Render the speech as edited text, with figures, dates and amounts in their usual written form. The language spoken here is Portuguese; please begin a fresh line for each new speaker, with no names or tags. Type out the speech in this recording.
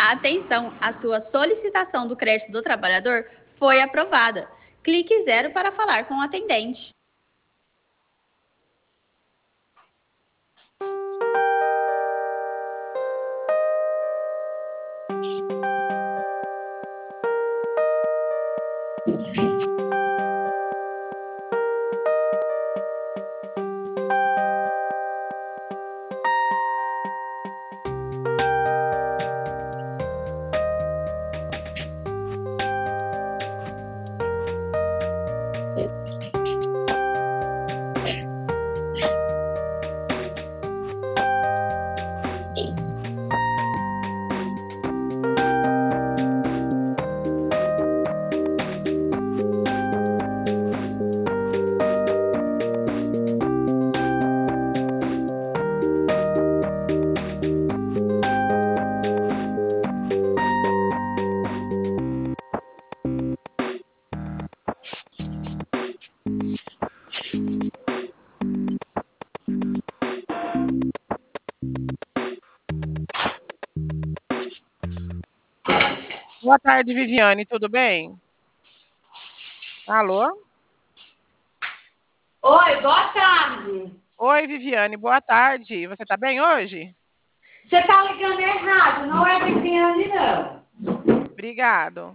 Atenção, a sua solicitação do crédito do trabalhador foi aprovada. Clique 0 para falar com o atendente.
Boa tarde, Viviane, tudo bem? Alô?
Oi, boa tarde.
Oi, Viviane, boa tarde. Você tá bem hoje?
Você tá ligando errado, não é Viviane, não.
Obrigado.